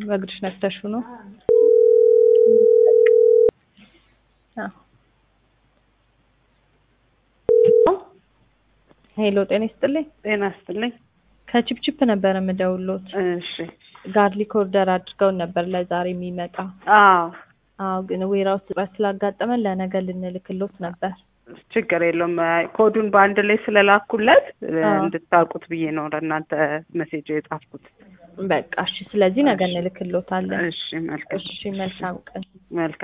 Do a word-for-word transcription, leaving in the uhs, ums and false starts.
በእግርሽ ነክተሽው ነው? አዎ ሄሎ ጤና ይስጥልኝ። ጤና ይስጥልኝ። ከቺፕቺፕ ነበር የምደውልዎት። እሺ ጋርሊክ ኦርደር አድርገው ነበር ለዛሬ የሚመጣ። አዎ አዎ ግን ዌራውስ ጥረት ስላጋጠመን ለነገ ልንልክልዎት ነበር። ችግር የለውም። ኮዱን በአንድ ላይ ስለላኩለት እንድታውቁት ብዬ ነው ለእናንተ ሜሴጅ የጻፍኩት። በቃ እሺ፣ ስለዚህ ነገ እንልክልዎታለን። እሺ መልካም። እሺ መልካም ቀን። መልካም